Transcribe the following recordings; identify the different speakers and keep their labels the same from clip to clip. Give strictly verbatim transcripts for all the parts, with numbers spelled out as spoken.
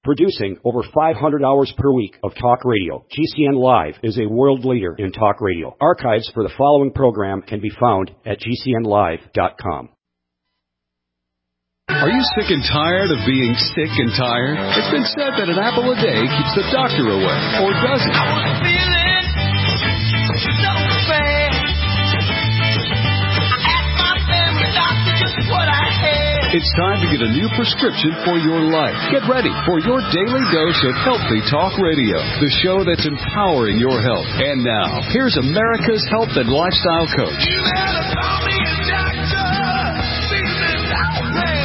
Speaker 1: Producing over five hundred hours per week of talk radio, G C N Live is a world leader in talk radio. Archives for the following program can be found at G C N live dot com.
Speaker 2: Are you sick and tired of being sick and tired? It's been said that an apple a day keeps the doctor away, or does it? I was feeling so bad. I asked my family doctor just what I had. It's time to get a new prescription for your life. Get ready for your daily dose of Healthy Talk Radio, the show that's empowering your health. And now, here's America's health and lifestyle coach. You better call me a doctor. Feeling that way.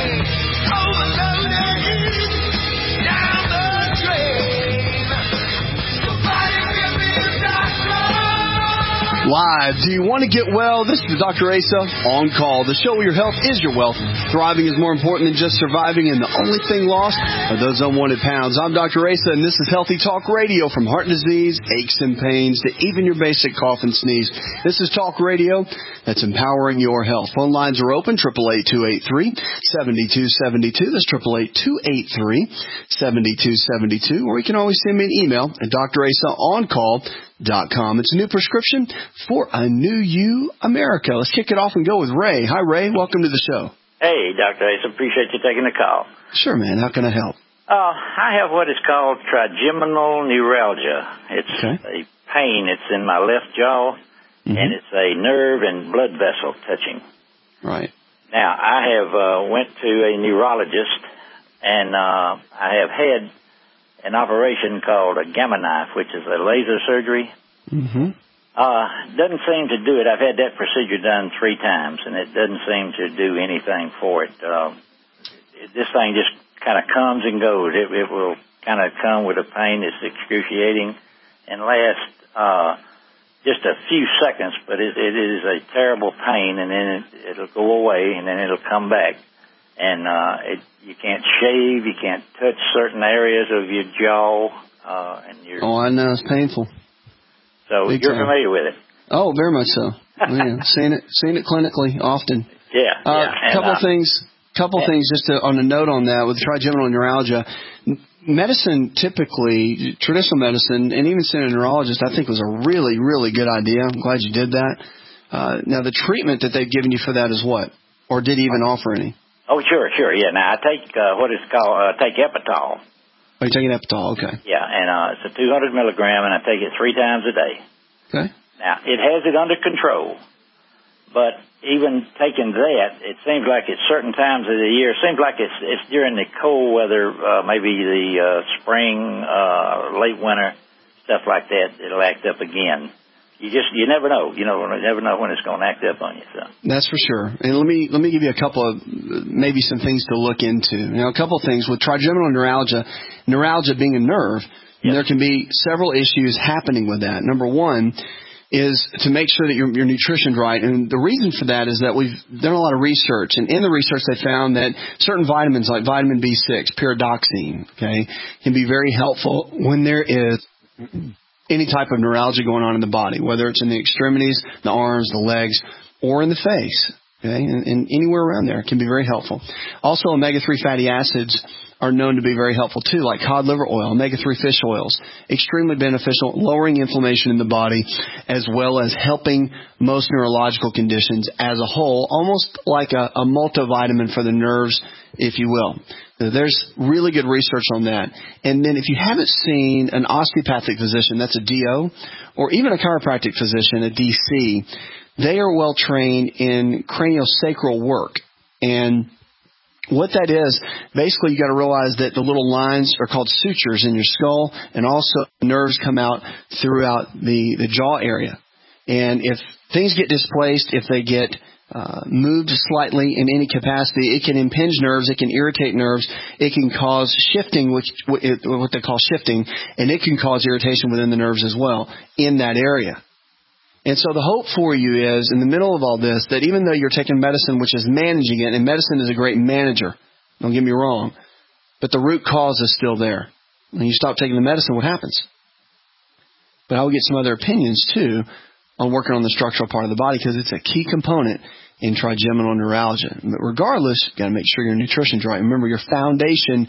Speaker 2: Live. Do you want to get well? This is Doctor Asa on call. The show where your health is your wealth. Thriving is more important than just surviving, and the only thing lost are those unwanted pounds. I'm Doctor Asa, and this is Healthy Talk Radio. From heart disease, aches and pains, to even your basic cough and sneeze. This is talk radio that's empowering your health. Phone lines are open, eight eight eight, two eight three, seven two seven two. That's eight eight eight, two eight three, seven two seven two. Or you can always send me an email at d r asa on call dot com. It's a new prescription for a new you, America. Let's kick it off and go with Ray. Hi, Ray. Welcome to the show.
Speaker 3: Hey, Doctor Ace. Appreciate you taking the call.
Speaker 2: Sure, man. How can I help?
Speaker 3: Uh, I have what is called trigeminal neuralgia. It's okay. a pain. It's in my left jaw, mm-hmm. and it's a nerve and blood vessel touching.
Speaker 2: Right.
Speaker 3: Now, I have uh, went to a neurologist, and uh, I have had an operation called a gamma knife, which is a laser surgery.
Speaker 2: Mm-hmm.
Speaker 3: Uh, doesn't seem to do it. I've had that procedure done three times, and it doesn't seem to do anything for it. Uh, it this thing just kind of comes and goes. It, it will kind of come with a pain that's excruciating and last uh, just a few seconds, but it, it is a terrible pain, and then it, it'll go away, and then it'll come back. And uh, it, you can't shave, you can't touch certain areas of your jaw. Uh, and your
Speaker 2: oh, I know. It's painful.
Speaker 3: So Big you're time. familiar with it?
Speaker 2: Oh, very much so. Yeah, seen it, seen it clinically often.
Speaker 3: Yeah,
Speaker 2: uh,
Speaker 3: yeah.
Speaker 2: Couple
Speaker 3: uh,
Speaker 2: things, couple
Speaker 3: yeah.
Speaker 2: things. Just to, on a note on that, with trigeminal neuralgia, medicine typically, traditional medicine, and even seeing a neurologist, I think was a really, really good idea. I'm glad you did that. Uh, now, the treatment that they've given you for that is what, or did he even offer any?
Speaker 3: Oh, sure, sure, yeah. Now, I take uh, what is called, uh, take Epital.
Speaker 2: Oh, you're taking Epital, okay.
Speaker 3: Yeah, and uh, it's a two hundred milligram, and I take it three times a day.
Speaker 2: Okay.
Speaker 3: Now, it has it under control, but even taking that, it seems like at certain times of the year, it seems like it's, it's during the cold weather, uh, maybe the uh, spring, uh, late winter, stuff like that, it'll act up again. You just, you never know. You know, you never know when it's going to act up on you. So.
Speaker 2: That's for sure. And let me let me give you a couple of, maybe some things to look into. Now, a couple of things. With trigeminal neuralgia, neuralgia being a nerve, yep. there can be several issues happening with that. Number one is to make sure that your, your nutrition's right. And the reason for that is that we've done a lot of research. And in the research, they found that certain vitamins like vitamin B six, pyridoxine, okay, can be very helpful when there is any type of neuralgia going on in the body, whether it's in the extremities, the arms, the legs, or in the face, okay, and, and anywhere around there can be very helpful. Also, omega three fatty acids are known to be very helpful too, like cod liver oil, omega three fish oils, extremely beneficial, lowering inflammation in the body, as well as helping most neurological conditions as a whole, almost like a, a multivitamin for the nerves, if you will. There's really good research on that. And then if you haven't seen an osteopathic physician, that's a D O, or even a chiropractic physician, a D C, they are well trained in craniosacral work. And what that is, basically you got to realize that the little lines are called sutures in your skull, and also nerves come out throughout the, the jaw area. And if things get displaced, if they get Uh, moved slightly in any capacity, it can impinge nerves, it can irritate nerves, it can cause shifting, which what they call shifting, and it can cause irritation within the nerves as well in that area. And so the hope for you is, in the middle of all this, that even though you're taking medicine which is managing it, and medicine is a great manager, don't get me wrong, but the root cause is still there. When you stop taking the medicine, what happens? But I will get some other opinions, too, on working on the structural part of the body, because it's a key component in trigeminal neuralgia. But regardless, you've got to make sure your nutrition's right. Remember, your foundation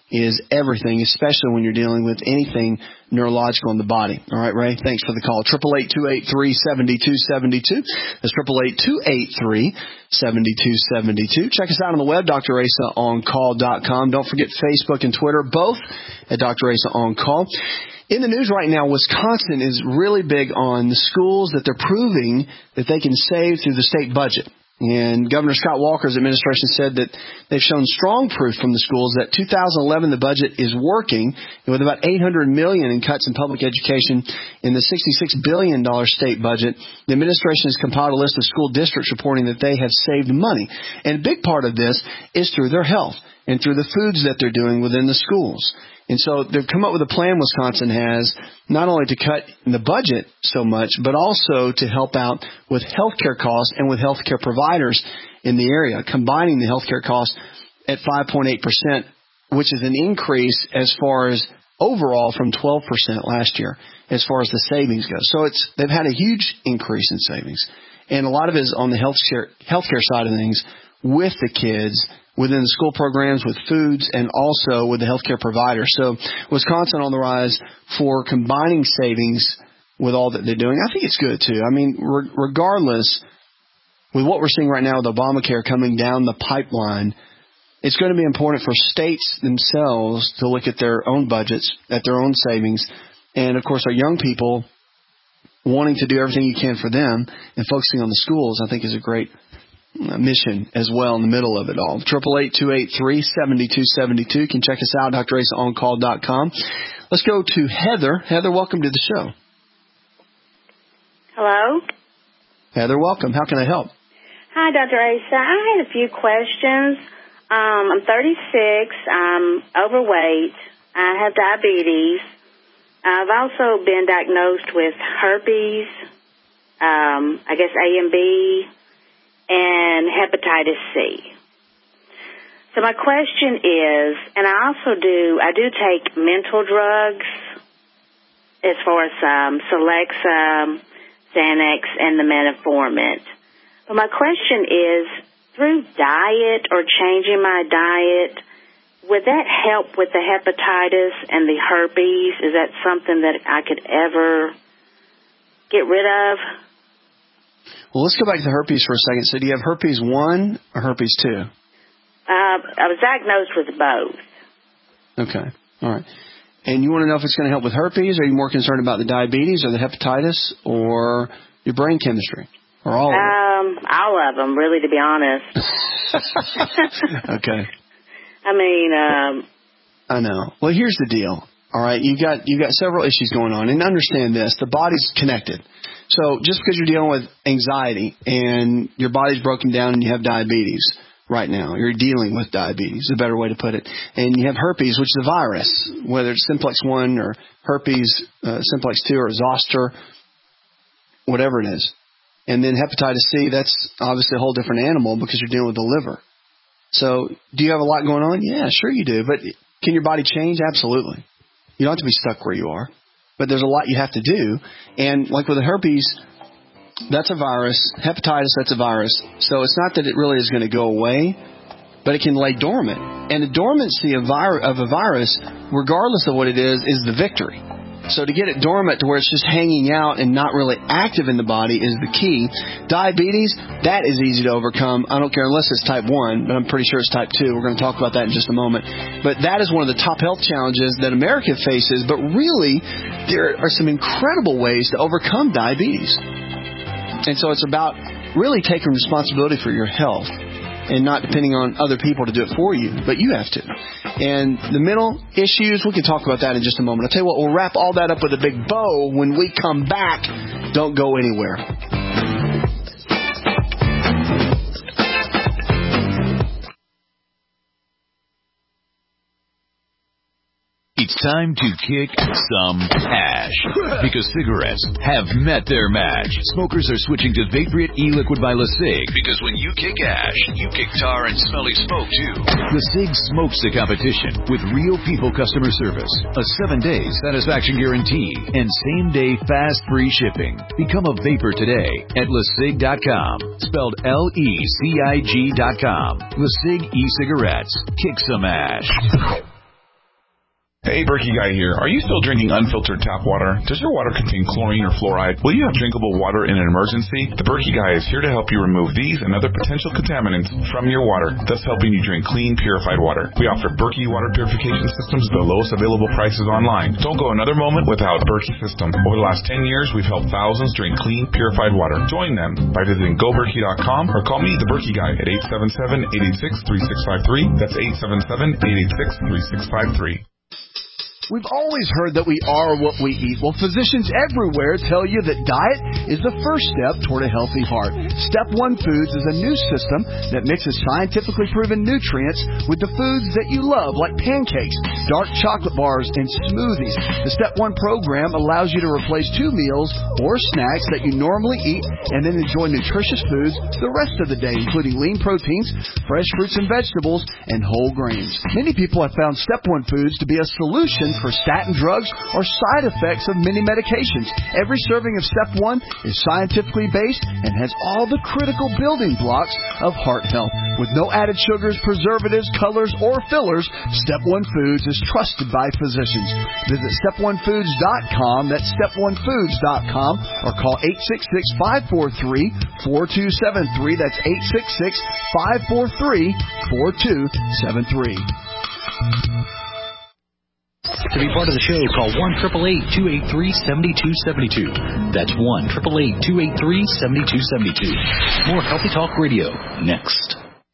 Speaker 2: is everything, especially when you're dealing with anything neurological in the body. All right, Ray, thanks for the call. eight eight eight, two eight three, seven two seven two. That's eight eight eight, two eight three, seven two seven two. Check us out on the web, D R Asa On Call dot com. Don't forget Facebook and Twitter, both at Doctor Asa On Call. In the news right now, Wisconsin is really big on the schools that they're proving that they can save through the state budget. And Governor Scott Walker's administration said that they've shown strong proof from the schools that two thousand eleven the budget is working. And with about eight hundred million dollars in cuts in public education in the sixty-six billion dollars state budget, the administration has compiled a list of school districts reporting that they have saved money. And a big part of this is through their health and through the foods that they're doing within the schools. And so they've come up with a plan, Wisconsin has, not only to cut the budget so much, but also to help out with healthcare costs and with healthcare providers in the area, combining the healthcare costs at five point eight percent, which is an increase as far as overall from twelve percent last year, as far as the savings go. So it's they've had a huge increase in savings. And a lot of it is on the healthcare, healthcare side of things with the kids, within the school programs, with foods, and also with the healthcare providers. So Wisconsin on the rise for combining savings with all that they're doing. I think it's good, too. I mean, re- regardless, with what we're seeing right now with Obamacare coming down the pipeline, it's going to be important for states themselves to look at their own budgets, at their own savings, and, of course, our young people wanting to do everything you can for them and focusing on the schools, I think is a great mission as well in the middle of it all. eight eight eight, two eight three, seven two seven two. You can check us out, D R Asa On Call dot com. Let's go to Heather. Heather, welcome to the show.
Speaker 4: Hello?
Speaker 2: Heather, welcome. How can I help?
Speaker 4: Hi, Doctor Asa. I had a few questions. Um, I'm thirty-six. I'm overweight. I have diabetes. I've also been diagnosed with herpes, um, I guess A and B, and hepatitis C. So my question is, and I also do, I do take mental drugs as far as um, Celexa, Xanax, and the metformin. But my question is, through diet or changing my diet, would that help with the hepatitis and the herpes? Is that something that I could ever get rid of?
Speaker 2: Well, let's go back to the herpes for a second. So do you have herpes one or herpes two?
Speaker 4: Uh, I was diagnosed with both.
Speaker 2: Okay. All right. And you want to know if it's going to help with herpes? Or are you more concerned about the diabetes or the hepatitis or your brain chemistry? Or all of them?
Speaker 4: Um, all of them, really, to be honest.
Speaker 2: Okay.
Speaker 4: I mean, um...
Speaker 2: I know. Well, here's the deal. All right, you got you got several issues going on, and understand this: the body's connected. So just because you're dealing with anxiety and your body's broken down and you have diabetes right now, you're dealing with diabetes, is a better way to put it, and you have herpes, which is a virus, whether it's simplex one or herpes uh, simplex two or zoster, whatever it is, and then hepatitis C, that's obviously a whole different animal because you're dealing with the liver. So do you have a lot going on? Yeah, sure you do, but can your body change? Absolutely. You don't have to be stuck where you are, but there's a lot you have to do. And like with the herpes, that's a virus. Hepatitis, that's a virus. So it's not that it really is going to go away, but it can lay dormant. And the dormancy of, vir- of a virus, regardless of what it is, is the victory. So to get it dormant to where it's just hanging out and not really active in the body is the key. Diabetes, that is easy to overcome. I don't care unless it's type one, but I'm pretty sure it's type two. We're going to talk about that in just a moment. But that is one of the top health challenges that America faces. But really, there are some incredible ways to overcome diabetes. And so it's about really taking responsibility for your health and not depending on other people to do it for you, but you have to. And the mental issues, we can talk about that in just a moment. I'll tell you what, we'll wrap all that up with a big bow when we come back. Don't go anywhere.
Speaker 5: It's time to kick some ash because cigarettes have met their match. Smokers are switching to Vaporite e-liquid by LeSig because when you kick ash, you kick tar and smelly smoke too. LeSig smokes the competition with real people customer service, a seven-day satisfaction guarantee, and same-day fast free shipping. Become a vapor today at lesig dot com, spelled L E C I G dot com. LeSig e-cigarettes. Kick some ash.
Speaker 6: Hey, Berkey Guy here. Are you still drinking unfiltered tap water? Does your water contain chlorine or fluoride? Will you have drinkable water in an emergency? The Berkey Guy is here to help you remove these and other potential contaminants from your water, thus helping you drink clean, purified water. We offer Berkey water purification systems at the lowest available prices online. Don't go another moment without Berkey system. Over the last ten years, we've helped thousands drink clean, purified water. Join them by visiting go berkey dot com or call me, the Berkey Guy, at eight seven seven, eight eight six, three six five three. That's eight seven seven, eight eight six, three six five three.
Speaker 2: We've always heard that we are what we eat. Well, physicians everywhere tell you that diet is the first step toward a healthy heart. Step One Foods is a new system that mixes scientifically proven nutrients with the foods that you love, like pancakes, dark chocolate bars, and smoothies. The Step One program allows you to replace two meals or snacks that you normally eat and then enjoy nutritious foods the rest of the day, including lean proteins, fresh fruits and vegetables, and whole grains. Many people have found Step One Foods to be a solution for statin drugs or side effects of many medications. Every serving of Step One is scientifically based and has all the critical building blocks of heart health. With no added sugars, preservatives, colors, or fillers, Step One Foods is trusted by physicians. Visit step one foods dot com, that's step one foods dot com, or call eight six six, five four three, four two seven three. That's eight six six, five four three, four two seven three.
Speaker 7: To be part of the show, call one eight eight eight, two eight three, seven two seven two. That's one eight eight eight, two eight three, seven two seven two. More Healthy Talk Radio next.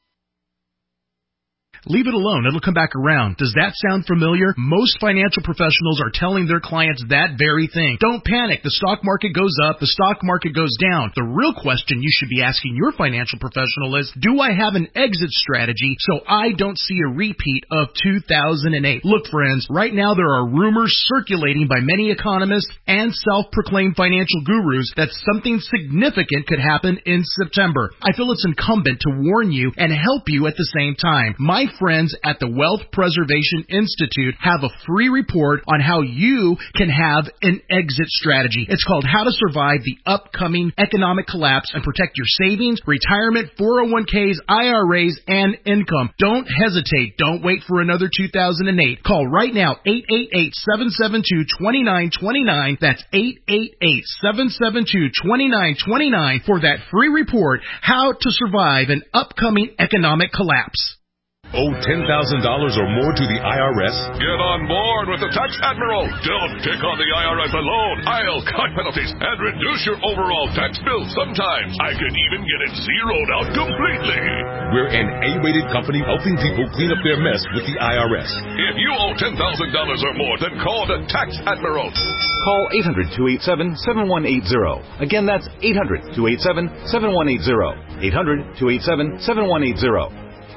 Speaker 8: Leave it alone. It'll come back around. Does that sound familiar? Most financial professionals are telling their clients that very thing. Don't panic. The stock market goes up. The stock market goes down. The real question you should be asking your financial professional is, do I have an exit strategy so I don't see a repeat of two thousand eight? Look, friends, right now there are rumors circulating by many economists and self-proclaimed financial gurus that something significant could happen in September. I feel it's incumbent to warn you and help you at the same time. My friends at the Wealth Preservation Institute have a free report on how you can have an exit strategy. It's called How to Survive the Upcoming Economic Collapse and Protect Your Savings, Retirement, four oh one k's, I R As, and Income. Don't hesitate. Don't wait for another two thousand eight. Call right now, eight eight eight, seven seven two, two nine two nine. That's eight eight eight, seven seven two, two nine two nine for that free report, How to Survive an Upcoming Economic Collapse.
Speaker 9: Owe ten thousand dollars or more to the I R S?
Speaker 10: Get on board with the Tax Admiral. Don't take on the I R S alone. I'll cut penalties and reduce your overall tax bill. Sometimes I can even get it zeroed out completely.
Speaker 9: We're an A-rated company helping people clean up their mess with the I R S.
Speaker 10: If you owe ten thousand dollars or more, then call the Tax Admiral.
Speaker 11: Call eight hundred, two eight seven, seven one eight zero. Again, that's eight hundred, two eight seven, seven one eight zero. eight hundred, two eight seven, seven one eight zero.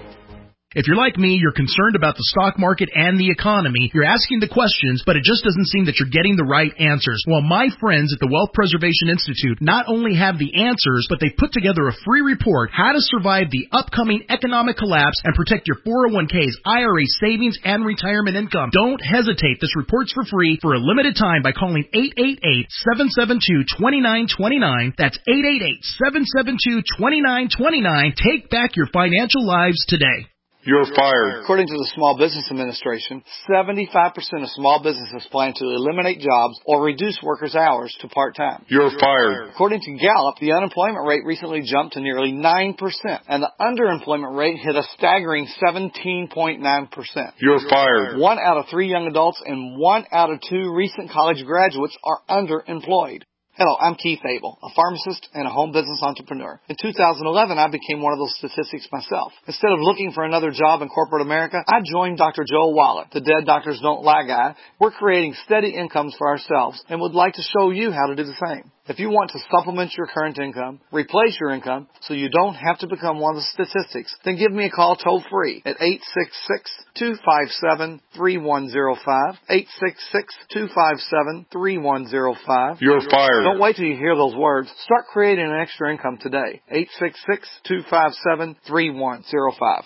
Speaker 8: If you're like me, you're concerned about the stock market and the economy. You're asking the questions, but it just doesn't seem that you're getting the right answers. Well, my friends at the Wealth Preservation Institute not only have the answers, but they've put together a free report, How to Survive the Upcoming Economic Collapse and Protect Your four oh one k's, I R As, Savings, and Retirement Income. Don't hesitate. This report's for free for a limited time by calling eight eight eight, seven seven two, two nine two nine. That's eight eight eight, seven seven two, two nine two nine. Take back your financial lives today.
Speaker 12: You're fired.
Speaker 13: According to the Small Business Administration, seventy-five percent of small businesses plan to eliminate jobs or reduce workers' hours to part-time.
Speaker 12: You're fired.
Speaker 13: According to Gallup, the unemployment rate recently jumped to nearly nine percent, and the underemployment rate hit a staggering seventeen point nine percent.
Speaker 12: You're fired.
Speaker 13: One out of three young adults and one out of two recent college graduates are underemployed. Hello, I'm Keith Abel, a pharmacist and a home business entrepreneur. In two thousand eleven, I became one of those statistics myself. Instead of looking for another job in corporate America, I joined Doctor Joel Wallach, the Dead Doctors Don't Lie guy. We're creating steady incomes for ourselves and would like to show you how to do the same. If you want to supplement your current income, replace your income, so you don't have to become one of the statistics, then give me a call toll free at eight six six, two five seven, three one zero five, eight six six, two five seven, three one zero five.
Speaker 12: You're fired.
Speaker 13: Don't wait till you hear those words. Start creating an extra income today. eight six six, two five seven, three one zero five.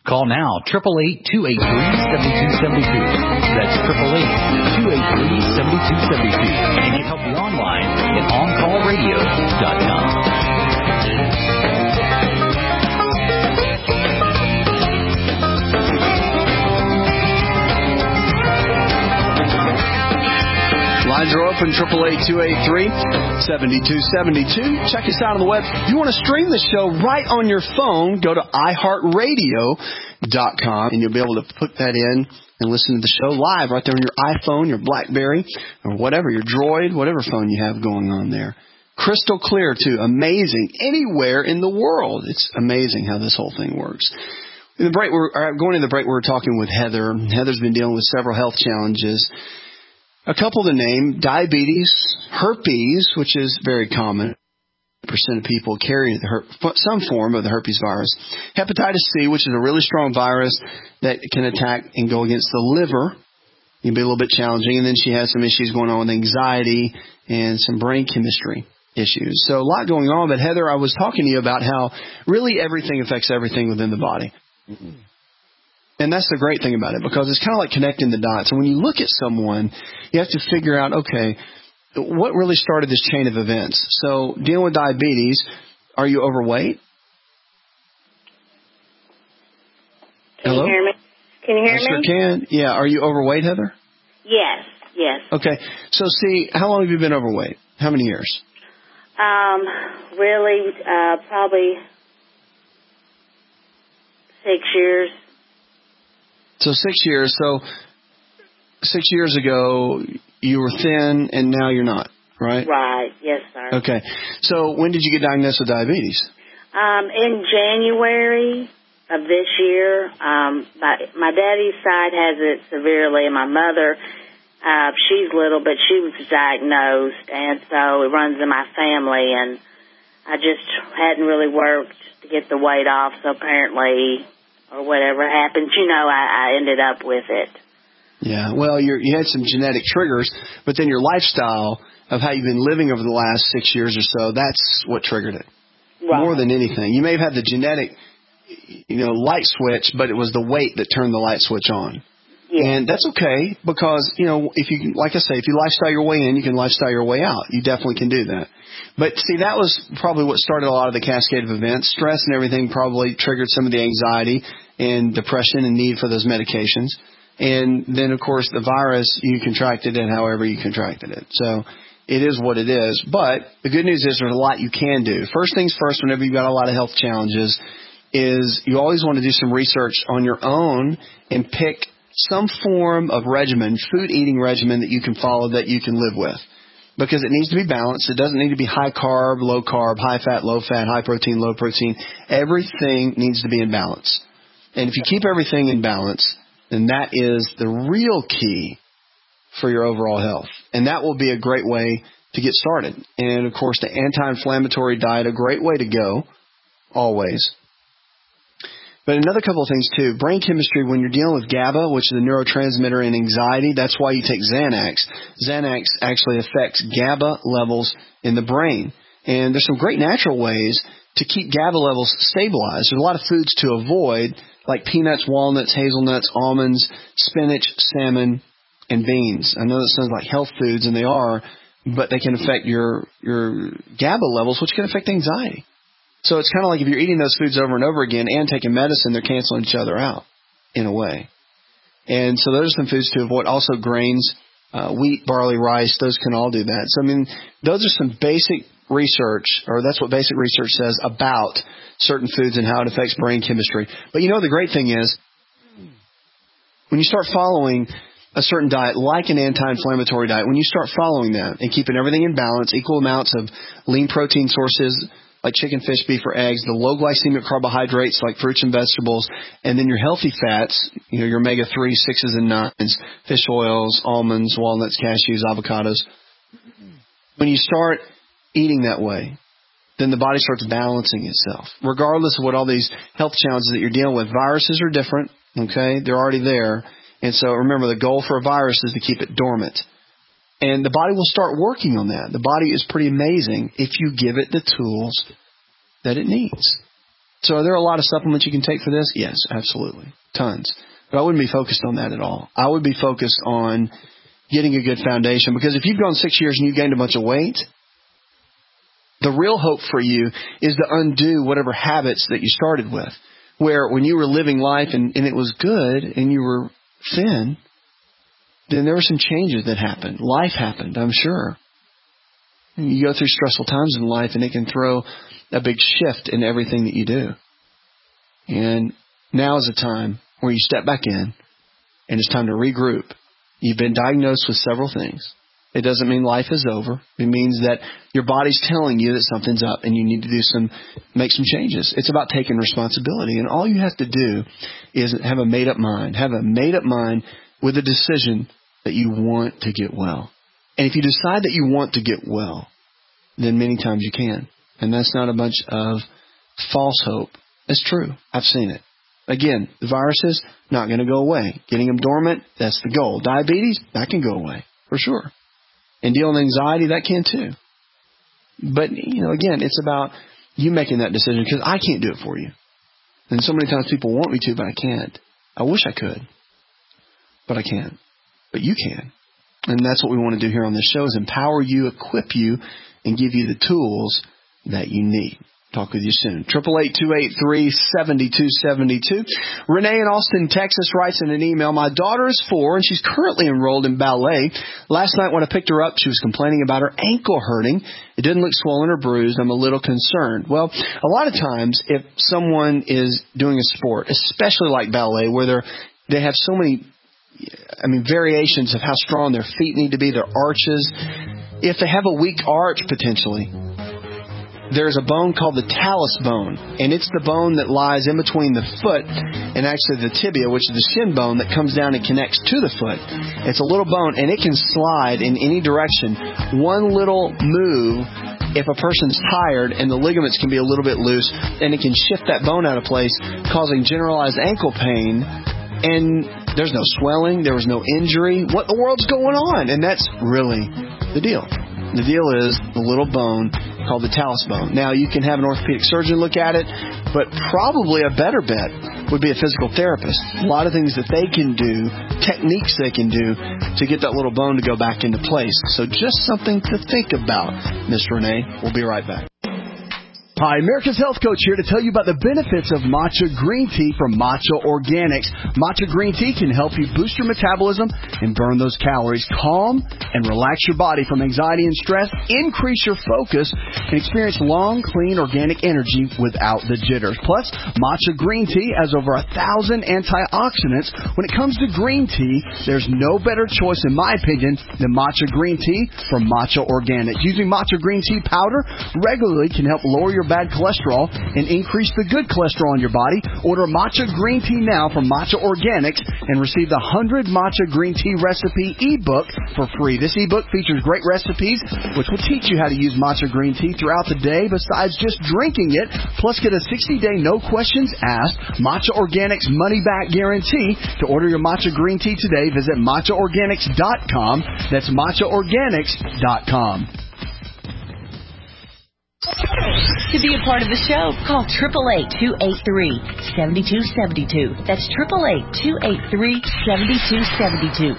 Speaker 7: Call now, eight eight eight, two eight three, seven two seven two. That's eight eight eight, two eight three, seven two seven two. And get help online at on call radio dot com.
Speaker 2: Lines are open, eight eight eight, two eight three, seven two seven two. Check us out on the web. If you want to stream the show right on your phone, go to i heart radio dot com, and you'll be able to put that in and listen to the show live right there on your iPhone, your BlackBerry, or whatever, your Droid, whatever phone you have going on there. Crystal clear, too. Amazing. Anywhere in the world. It's amazing how this whole thing works. In the break, we're, going into the break, we were talking with Heather. Heather's been dealing with several health challenges. A couple to name: diabetes, herpes, which is very common. Percent of people carry the her- some form of the herpes virus. Hepatitis C, which is a really strong virus that can attack and go against the liver. It can be a little bit challenging. And then she has some issues going on with anxiety and some brain chemistry issues. So a lot going on. But Heather, I was talking to you about how really everything affects everything within the body. Mm-hmm. And that's the great thing about it, because it's kind of like connecting the dots. And when you look at someone, you have to figure out, okay, what really started this chain of events? So dealing with diabetes, are you overweight?
Speaker 4: Can
Speaker 2: Hello?
Speaker 4: you hear me? Can you hear
Speaker 2: I
Speaker 4: me?
Speaker 2: sure can. Yeah. Are you overweight, Heather?
Speaker 4: Yes, yes.
Speaker 2: Okay. So see, how long have you been overweight? How many years?
Speaker 4: Um, really, uh, probably six years.
Speaker 2: So six years. So six years ago, you were thin, and now you're not, right?
Speaker 4: Right. Yes, sir.
Speaker 2: Okay. So when did you get diagnosed with diabetes?
Speaker 4: Um, in January of this year. Um, my, my daddy's side has it severely, and my mother, uh, she's little, but she was diagnosed, and so it runs in my family, and I just hadn't really worked to get the weight off, so apparently, or whatever happened, you know, I, I ended up with it.
Speaker 2: Yeah, well, you're, you had some genetic triggers, but then your lifestyle of how you've been living over the last six years or so, that's what triggered it. Right. More than anything. You may have had the genetic, you know, light switch, but it was the weight that turned the light switch on. Yeah. And that's okay, because, you know, if you, like I say, if you lifestyle your way in, you can lifestyle your way out. You definitely can do that. But see, that was probably what started a lot of the cascade of events. Stress and everything probably triggered some of the anxiety and depression and need for those medications. And then, of course, the virus, you contracted it however you contracted it. So it is what it is. But the good news is there's a lot you can do. First things first, whenever you've got a lot of health challenges, is you always want to do some research on your own and pick some form of regimen, food eating regimen that you can follow, that you can live with. Because it needs to be balanced. It doesn't need to be high carb, low carb, high fat, low fat, high protein, low protein. Everything needs to be in balance. And if you keep everything in balance, then that is the real key for your overall health. And that will be a great way to get started. And, of course, the anti-inflammatory diet, a great way to go, always. But another couple of things, too. Brain chemistry, when you're dealing with GABA, which is a neurotransmitter in anxiety, that's why you take Xanax. Xanax actually affects GABA levels in the brain. And there's some great natural ways to keep GABA levels stabilized. There's a lot of foods to avoid, like peanuts, walnuts, hazelnuts, almonds, spinach, salmon, and beans. I know that sounds like health foods, and they are, but they can affect your, your GABA levels, which can affect anxiety. So it's kind of like if you're eating those foods over and over again and taking medicine, they're canceling each other out in a way. And so those are some foods to avoid. Also grains, uh, wheat, barley, rice, those can all do that. So, I mean, those are some basic research, or that's what basic research says about certain foods and how it affects brain chemistry. But you know, the great thing is when you start following a certain diet, like an anti-inflammatory diet, when you start following that and keeping everything in balance, equal amounts of lean protein sources like chicken, fish, beef, or eggs, the low glycemic carbohydrates like fruits and vegetables, and then your healthy fats, you know, your omega three, sixes, and nines, fish oils, almonds, walnuts, cashews, avocados. When you start eating that way, then the body starts balancing itself. Regardless of what all these health challenges that you're dealing with, viruses are different, okay? They're already there. And so remember, the goal for a virus is to keep it dormant. And the body will start working on that. The body is pretty amazing if you give it the tools that it needs. So are there a lot of supplements you can take for this? Yes, absolutely. Tons. But I wouldn't be focused on that at all. I would be focused on getting a good foundation, because if you've gone six years and you gained a bunch of weight, the real hope for you is to undo whatever habits that you started with, where when you were living life and, and it was good and you were thin, then there were some changes that happened. Life happened, I'm sure. You go through stressful times in life and it can throw a big shift in everything that you do. And now is a time where you step back in and it's time to regroup. You've been diagnosed with several things. It doesn't mean life is over. It means that your body's telling you that something's up and you need to do some, make some changes. It's about taking responsibility. And all you have to do is have a made-up mind. Have a made-up mind with a decision that you want to get well. And if you decide that you want to get well, then many times you can. And that's not a bunch of false hope. It's true. I've seen it. Again, the virus is not going to go away. Getting them dormant, that's the goal. Diabetes, that can go away, for sure. And dealing with anxiety, that can too. But, you know, again, it's about you making that decision, because I can't do it for you. And so many times people want me to, but I can't. I wish I could, but I can't. But you can. And that's what we want to do here on this show, is empower you, equip you, and give you the tools that you need. Talk with you soon. eight eight eight, two eight three, seven two seven two. Renee in Austin, Texas writes in an email, my daughter is four and she's currently enrolled in ballet. Last night when I picked her up, she was complaining about her ankle hurting. It didn't look swollen or bruised. I'm a little concerned. Well, a lot of times if someone is doing a sport, especially like ballet, where they're, they have so many, I mean, variations of how strong their feet need to be, their arches. If they have a weak arch potentially, there's a bone called the talus bone, and it's the bone that lies in between the foot and actually the tibia, which is the shin bone that comes down and connects to the foot. It's a little bone, and it can slide in any direction. One little move, if a person's tired and the ligaments can be a little bit loose, and it can shift that bone out of place, causing generalized ankle pain. And there's no swelling, there was no injury. What the world's going on? And that's really the deal. The deal is the little bone called the talus bone. Now, you can have an orthopedic surgeon look at it, but probably a better bet would be a physical therapist. A lot of things that they can do, techniques they can do to get that little bone to go back into place. So just something to think about, Miss Renee. We'll be right back. Hi, America's Health Coach here to tell you about the benefits of matcha green tea from Matcha Organics. Matcha green tea can help you boost your metabolism and burn those calories, calm and relax your body from anxiety and stress, increase your focus, and experience long, clean, organic energy without the jitters. Plus, matcha green tea has over a thousand antioxidants. When it comes to green tea, there's no better choice, in my opinion, than matcha green tea from Matcha Organics. Using matcha green tea powder regularly can help lower your bad cholesterol and increase the good cholesterol in your body. Order matcha green tea now from Matcha Organics and receive the one hundred Matcha Green Tea Recipe ebook for free. This ebook features great recipes which will teach you how to use matcha green tea throughout the day besides just drinking it. Plus, get a sixty day no questions asked Matcha Organics money back guarantee. To order your matcha green tea today, visit matcha organics dot com. That's matcha organics dot com.
Speaker 14: To be a part of the show, call eight eight eight, two eight three, seven two seven two. That's eight eight eight, two eight three, seven two seven two.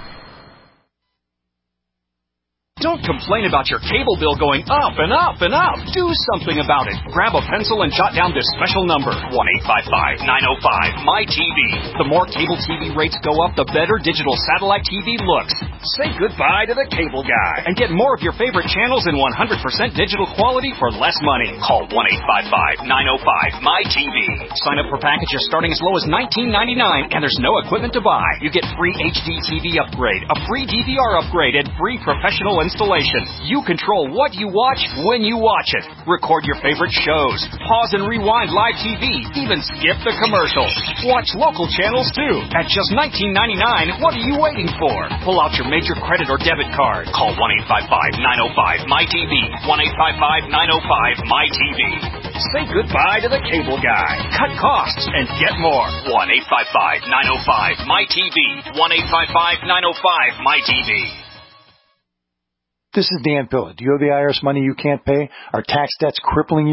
Speaker 15: Don't complain about your cable bill going up and up and up. Do something about it. Grab a pencil and jot down this special number, one eight five five, nine oh five, M Y T V. The more cable T V rates go up, the better digital satellite T V looks. Say goodbye to the cable guy and get more of your favorite channels in one hundred percent digital quality for less money. Call one eight five five, nine oh five, M Y T V. Sign up for packages starting as low as nineteen ninety-nine, and there's no equipment to buy. You get free H D T V upgrade, a free D V R upgrade, and free professional installation. You control what you watch when you watch it. Record your favorite shows. Pause and rewind live T V. Even skip the commercials. Watch local channels too. At just nineteen ninety-nine, what are you waiting for? Pull out your major credit or debit card. Call one eight five five, nine oh five, M Y T V. one eight five five, nine oh five, M Y T V. Say goodbye to the cable guy. Cut costs and get more. one eight five five, nine oh five, M Y T V. one eight five five, nine oh five, M Y T V.
Speaker 16: This is Dan Pilla. Do you owe the I R S money you can't pay? Are tax debts crippling you?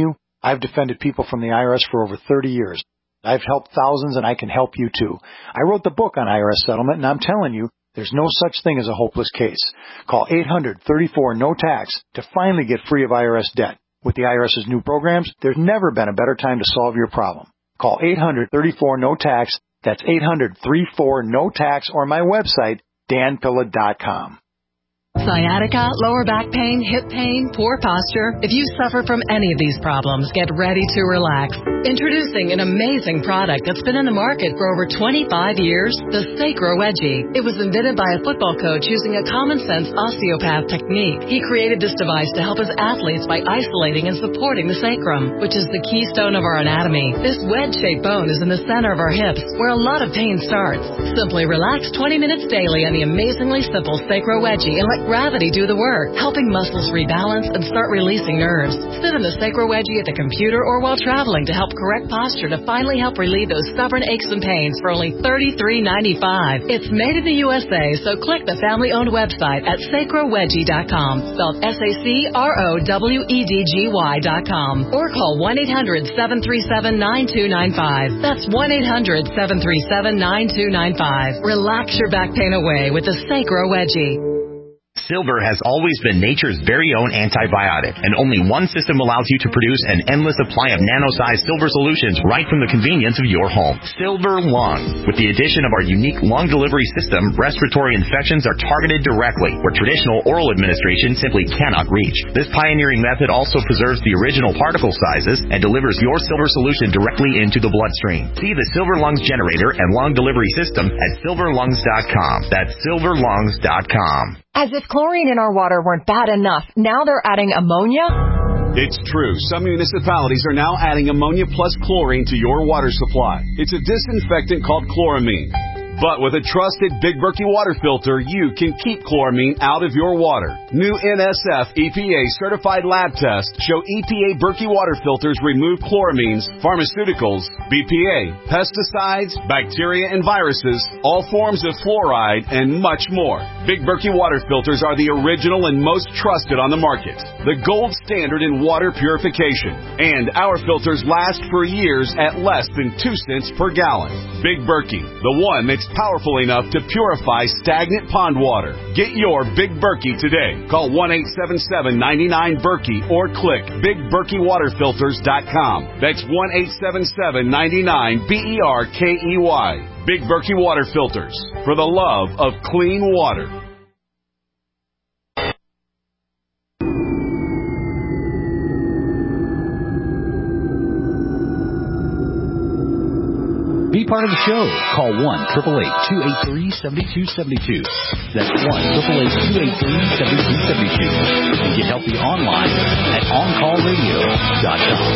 Speaker 16: I've defended people from the I R S for over thirty years. I've helped thousands, and I can help you too. I wrote the book on I R S settlement, and I'm telling you, there's no such thing as a hopeless case. Call eight hundred, thirty-four, no tax to finally get free of I R S debt. With the IRS's new programs, there's never been a better time to solve your problem. Call eight hundred, thirty-four, no tax. That's eight hundred, thirty-four, no tax, or my website, dan pilla dot com.
Speaker 17: Sciatica, lower back pain, hip pain, poor posture. If you suffer from any of these problems, get ready to relax. Introducing an amazing product that's been in the market for over twenty-five years, the Sacro Wedgie. It was invented by a football coach using a common-sense osteopath technique. He created this device to help his athletes by isolating and supporting the sacrum, which is the keystone of our anatomy. This wedge-shaped bone is in the center of our hips, where a lot of pain starts. Simply relax twenty minutes daily on the amazingly simple Sacro Wedgie and let gravity do the work, helping muscles rebalance and start releasing nerves. Sit in the Sacro Wedgie at the computer or while traveling to help correct posture to finally help relieve those stubborn aches and pains for only thirty-three ninety-five. It's made in the U S A, so click the family-owned website at sacro wedgie dot com, spelled S A C R O W E D G Y dot com, or call one eight hundred, seven three seven, nine two nine five. That's one eight hundred, seven three seven, nine two nine five. Relax your back pain away with the Sacro Wedgie.
Speaker 18: Silver has always been nature's very own antibiotic, and only one system allows you to produce an endless supply of nano-sized silver solutions right from the convenience of your home. Silver Lungs. With the addition of our unique lung delivery system, respiratory infections are targeted directly, where traditional oral administration simply cannot reach. This pioneering method also preserves the original particle sizes and delivers your silver solution directly into the bloodstream. See the Silver Lungs generator and lung delivery system at silver lungs dot com. That's silver lungs dot com.
Speaker 19: As if chlorine in our water weren't bad enough, now they're adding ammonia?
Speaker 20: It's true. Some municipalities are now adding ammonia plus chlorine to your water supply. It's a disinfectant called chloramine. But with a trusted Big Berkey water filter, you can keep chloramine out of your water. New N S F E P A certified lab tests show E P A Berkey water filters remove chloramines, pharmaceuticals, B P A, pesticides, bacteria and viruses, all forms of fluoride, and much more. Big Berkey water filters are the original and most trusted on the market. The gold standard in water purification. And our filters last for years at less than two cents per gallon. Big Berkey, the one that's powerful enough to purify stagnant pond water. Get your Big Berkey today. Call one eight seven seven, nine nine, Berkey or click big berkey water filters dot com. That's one eight seven seven, nine nine, B E R K E Y. Big Berkey Water Filters, for the love of clean water.
Speaker 7: Be part of the show. Call one, eight eight eight, two eight three, seven two seven two. That's one, eight eight eight, two eight three, seven two seven two. And get healthy online at on call radio dot com.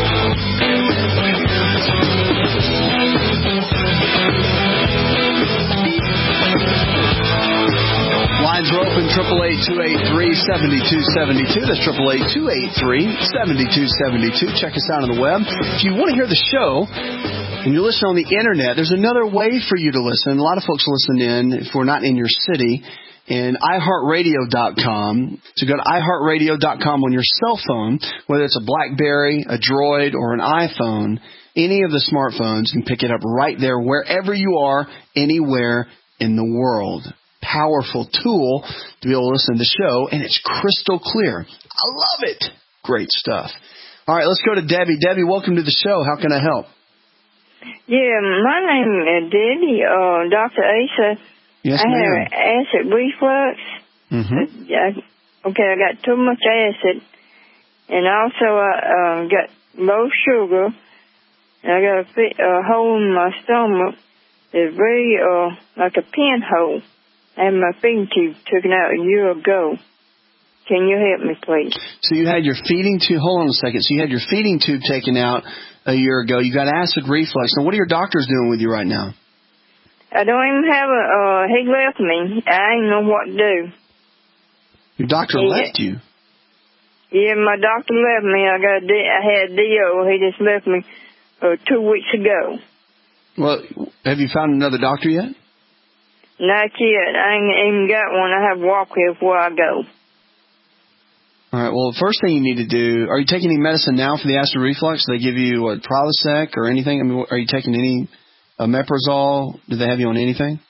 Speaker 2: Lines are open, eight eight eight, two eight three, seven two seven two. That's eight eight eight, two eight three, seven two seven two. Check us out on the web. If you want to hear the show and you listen on the internet, there's another way for you to listen. A lot of folks listen in if we're not in your city. And i heart radio dot com. So go to i heart radio dot com on your cell phone, whether it's a BlackBerry, a Droid, or an iPhone, any of the smartphones, you can pick it up right there wherever you are, anywhere in the world. Powerful tool to be able to listen to the show, and it's crystal clear. I love it. Great stuff. All right, let's go to Debbie. Debbie, welcome to the show. How can I help?
Speaker 21: Yeah, my name is Debbie. Uh, Doctor Asa.
Speaker 2: Yes,
Speaker 21: I
Speaker 2: ma'am.
Speaker 21: have acid reflux.
Speaker 2: Mm-hmm.
Speaker 21: I, okay, I got too much acid, and also I uh, got low sugar, and I got a, a hole in my stomach. It's very uh, like a pinhole. I had my feeding tube taken out a year ago. Can you help me, please?
Speaker 2: So you had your feeding tube, hold on a second. So you had your feeding tube taken out a year ago. You got acid reflux. Now, what are your doctors doing with you right now?
Speaker 21: I don't even have a, uh, he left me. I ain't know what to do.
Speaker 2: Your doctor
Speaker 21: yeah.
Speaker 2: left you?
Speaker 21: Yeah, my doctor left me. I got a D, I had D O. He just left me uh, two weeks ago.
Speaker 2: Well, have you found another doctor yet?
Speaker 21: Not yet. I ain't even got one. I have walk here before I go.
Speaker 2: All right. Well, the first thing you need to do, are you taking any medicine now for the acid reflux? Do they give you what, Prilosec or anything? I mean, are you taking any omeprazole? Do they have you on anything?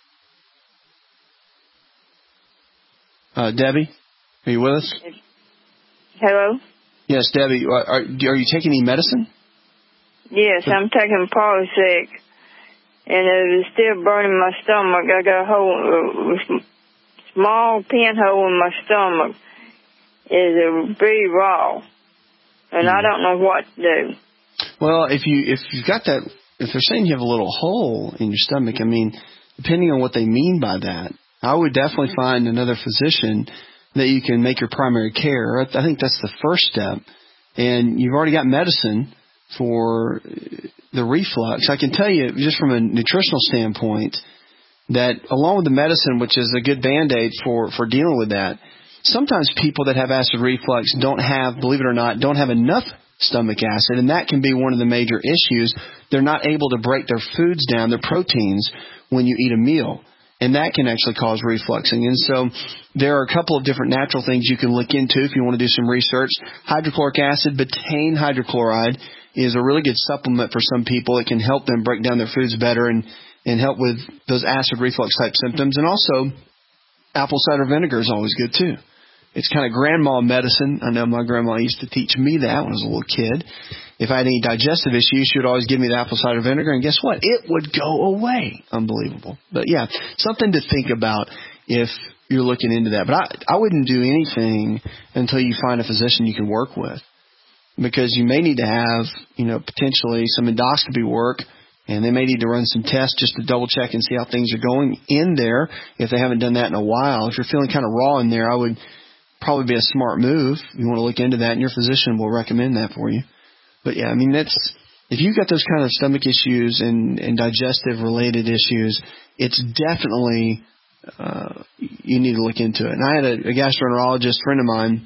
Speaker 2: Uh, Debbie, are you with us?
Speaker 21: Hello?
Speaker 2: Yes, Debbie. Are, are, are you taking any medicine?
Speaker 21: Yes, I'm taking Prilosec, and it is still burning my stomach. I got a hole, a small pinhole in my stomach. It's very raw, and mm. I don't know what to do.
Speaker 2: Well, if you if you've got that, if they're saying you have a little hole in your stomach, I mean, depending on what they mean by that, I would definitely find another physician that you can make your primary care. I think that's the first step. And you've already got medicine for the reflux. I can tell you, just from a nutritional standpoint, that along with the medicine, which is a good Band-Aid for, for dealing with that, sometimes people that have acid reflux don't have, believe it or not, don't have enough stomach acid, and that can be one of the major issues. They're not able to break their foods down, their proteins, when you eat a meal. And that can actually cause refluxing. And so there are a couple of different natural things you can look into if you want to do some research. Hydrochloric acid, betaine hydrochloride, is a really good supplement for some people. It can help them break down their foods better and, and help with those acid reflux type symptoms. And also, apple cider vinegar is always good too. It's kind of grandma medicine. I know my grandma used to teach me that when I was a little kid. If I had any digestive issues, she would always give me the apple cider vinegar, and guess what? It would go away. Unbelievable. But, yeah, something to think about if you're looking into that. But I, I wouldn't do anything until you find a physician you can work with, because you may need to have, you know, potentially some endoscopy work, and they may need to run some tests just to double-check and see how things are going in there if they haven't done that in a while. If you're feeling kind of raw in there, I would probably be a smart move. You want to look into that, and your physician will recommend that for you. But, yeah, I mean, that's if you've got those kind of stomach issues and, and digestive-related issues, it's definitely uh, you need to look into it. And I had a, a gastroenterologist friend of mine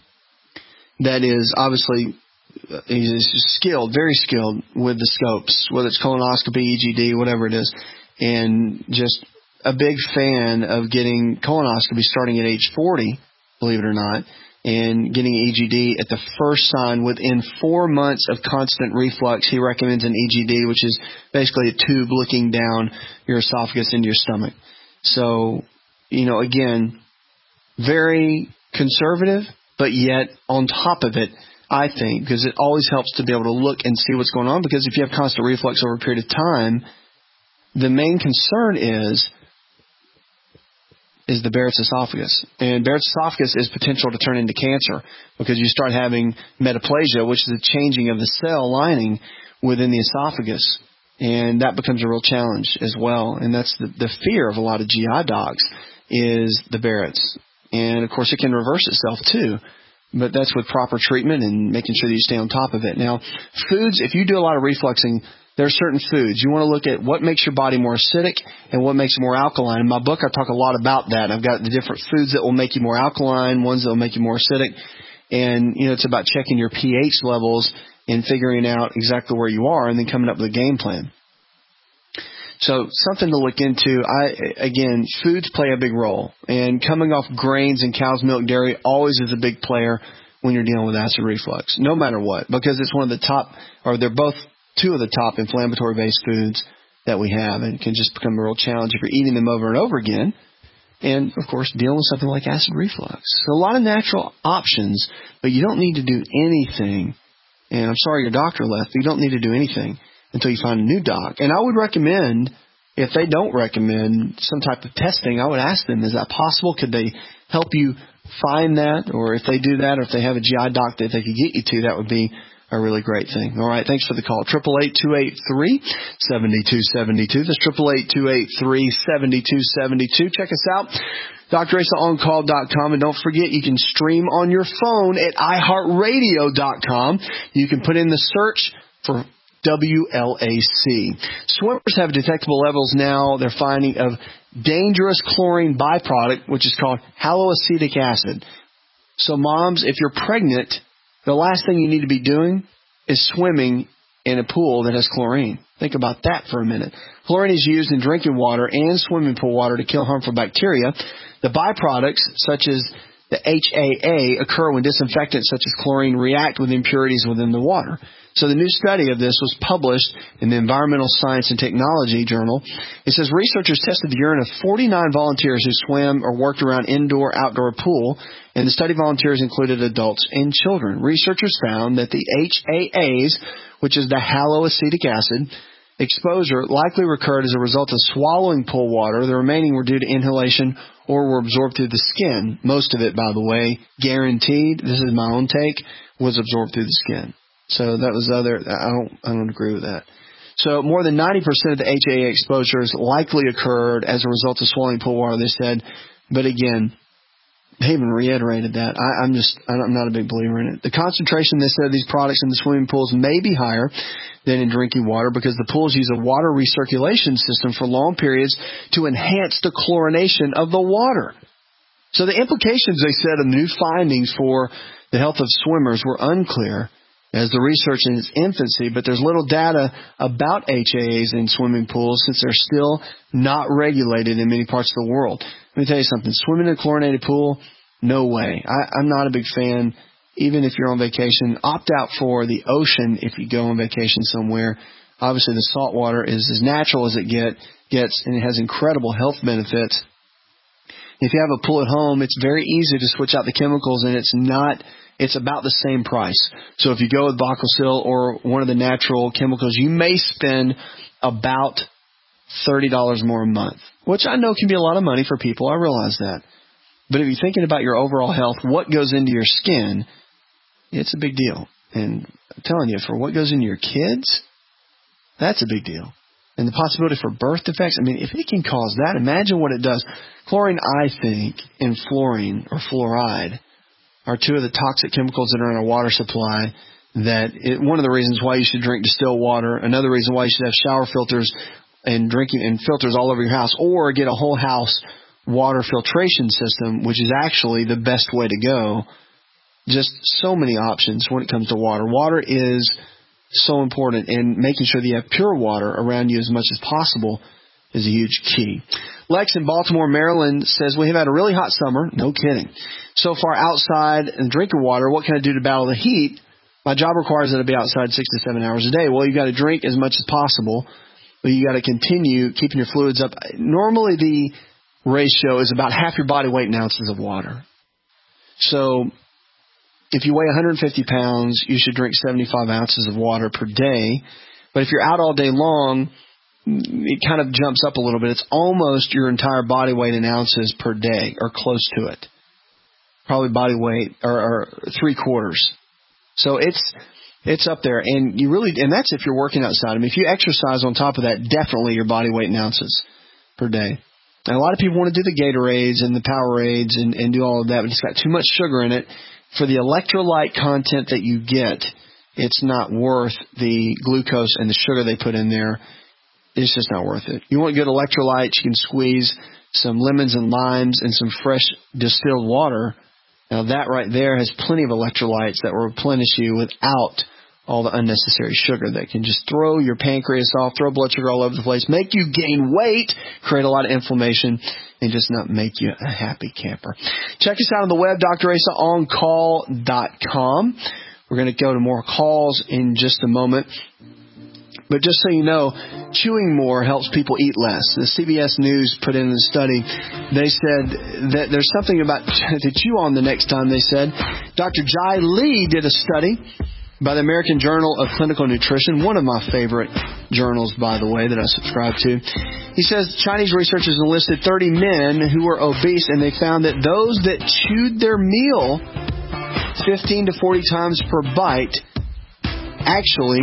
Speaker 2: that is obviously he's skilled, very skilled with the scopes, whether it's colonoscopy, E G D, whatever it is, and just a big fan of getting colonoscopy starting at age forty, believe it or not, and getting E G D at the first sign within four months of constant reflux. He recommends an E G D, which is basically a tube looking down your esophagus into your stomach. So, you know, again, very conservative, but yet on top of it, I think, because it always helps to be able to look and see what's going on, because if you have constant reflux over a period of time, the main concern is is the Barrett's esophagus. And Barrett's esophagus is potential to turn into cancer because you start having metaplasia, which is the changing of the cell lining within the esophagus. And that becomes a real challenge as well. And that's the, the fear of a lot of G I docs is the Barrett's. And, of course, it can reverse itself too. But that's with proper treatment and making sure that you stay on top of it. Now, foods, if you do a lot of refluxing, there are certain foods. You want to look at what makes your body more acidic and what makes it more alkaline. In my book, I talk a lot about that. I've got the different foods that will make you more alkaline, ones that will make you more acidic. And, you know, it's about checking your pH levels and figuring out exactly where you are and then coming up with a game plan. So something to look into. I Again, foods play a big role. And coming off grains and cow's milk dairy always is a big player when you're dealing with acid reflux, no matter what, because it's one of the top, or they're both two of the top inflammatory-based foods that we have, and it can just become a real challenge if you're eating them over and over again. And, of course, dealing with something like acid reflux. So a lot of natural options, but you don't need to do anything. And I'm sorry your doctor left, but you don't need to do anything until you find a new doc. And I would recommend, if they don't recommend some type of testing, I would ask them, is that possible? Could they help you find that? Or if they do that, or if they have a G I doc that they could get you to, that would be a really great thing. All right, thanks for the call. eight eight eight, two eight three, seven two seven two. That's eight eight eight, two eight three, seven two seven two. Check us out, D R Asa On Call dot com. And don't forget, you can stream on your phone at i heart radio dot com. You can put in the search for W L A C. Swimmers have detectable levels now, they're finding, of dangerous chlorine byproduct, which is called haloacetic acid. So moms, if you're pregnant, the last thing you need to be doing is swimming in a pool that has chlorine. Think about that for a minute. Chlorine is used in drinking water and swimming pool water to kill harmful bacteria. The byproducts, such as the H A A, occur when disinfectants such as chlorine react with impurities within the water. So the new study of this was published in the Environmental Science and Technology Journal. It says researchers tested the urine of forty-nine volunteers who swam or worked around indoor-outdoor pool, and the study volunteers included adults and children. Researchers found that the H A As, which is the haloacetic acid, exposure likely recurred as a result of swallowing pool water. The remaining were due to inhalation or were absorbed through the skin. Most of it, by the way, guaranteed, this is my own take, was absorbed through the skin. So that was other, I don't, I don't agree with that. So more than ninety percent of the H A A exposures likely occurred as a result of swallowing pool water, they said. But again, they even reiterated that. I, I'm just, I'm not a big believer in it. The concentration, they said, of these products in the swimming pools may be higher than in drinking water because the pools use a water recirculation system for long periods to enhance the chlorination of the water. So the implications, they said, of the new findings for the health of swimmers were unclear as the research in its infancy, but there's little data about H A As in swimming pools since they're still not regulated in many parts of the world. Let me tell you something. Swimming in a chlorinated pool, no way. I, I'm not a big fan. Even if you're on vacation, opt out for the ocean if you go on vacation somewhere. Obviously, the salt water is as natural as it get, gets, and it has incredible health benefits. If you have a pool at home, it's very easy to switch out the chemicals, and it's not... It's about the same price. So if you go with Bacillus or one of the natural chemicals, you may spend about thirty dollars more a month, which I know can be a lot of money for people. I realize that. But if you're thinking about your overall health, what goes into your skin, it's a big deal. And I'm telling you, for what goes into your kids, that's a big deal. And the possibility for birth defects, I mean, if it can cause that, imagine what it does. Chlorine, I think, and fluorine or fluoride are two of the toxic chemicals that are in our water supply. That it, one of the reasons why you should drink distilled water. Another reason why you should have shower filters and drinking and filters all over your house, or get a whole house water filtration system, which is actually the best way to go. Just so many options when it comes to water. Water is so important, and making sure that you have pure water around you as much as possible is a huge key. Lex in Baltimore, Maryland says, we have had a really hot summer. No kidding. So far outside and drinking water, what can I do to battle the heat? My job requires that I be outside six to seven hours a day. Well, you got to drink as much as possible, but you got to continue keeping your fluids up. Normally the ratio is about half your body weight in ounces of water. So if you weigh one hundred fifty pounds, you should drink seventy-five ounces of water per day. But if you're out all day long, it kind of jumps up a little bit. It's almost your entire body weight in ounces per day, or close to it. Probably body weight, or, or three quarters. So it's it's up there, and you really, and that's if you're working outside. I mean, if you exercise on top of that, definitely your body weight in ounces per day. And a lot of people want to do the Gatorades and the Powerades and, and do all of that, but it's got too much sugar in it. For the electrolyte content that you get, it's not worth the glucose and the sugar they put in there. It's just not worth it. You want good electrolytes, you can squeeze some lemons and limes and some fresh distilled water. Now that right there has plenty of electrolytes that will replenish you without all the unnecessary sugar that can just throw your pancreas off, throw blood sugar all over the place, make you gain weight, create a lot of inflammation, and just not make you a happy camper. Check us out on the web, D R Asa on call dot com. We're going to go to more calls in just a moment. But just so you know, chewing more helps people eat less. The C B S News put in a study. They said that there's something about to chew on the next time, they said. Doctor Jai Lee did a study by the American Journal of Clinical Nutrition, one of my favorite journals, by the way, that I subscribe to. He says Chinese researchers enlisted thirty men who were obese, and they found that those that chewed their meal fifteen to forty times per bite actually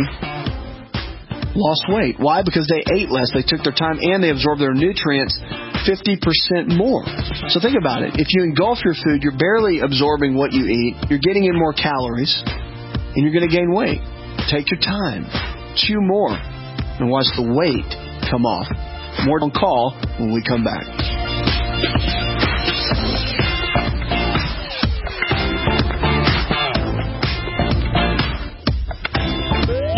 Speaker 2: lost weight. Why? Because they ate less, they took their time, and they absorbed their nutrients fifty percent more. So think about it. If you engulf your food, you're barely absorbing what you eat, you're getting in more calories, and you're going to gain weight. Take your time. Chew more. And watch the weight come off. More on call when we come back.
Speaker 5: Your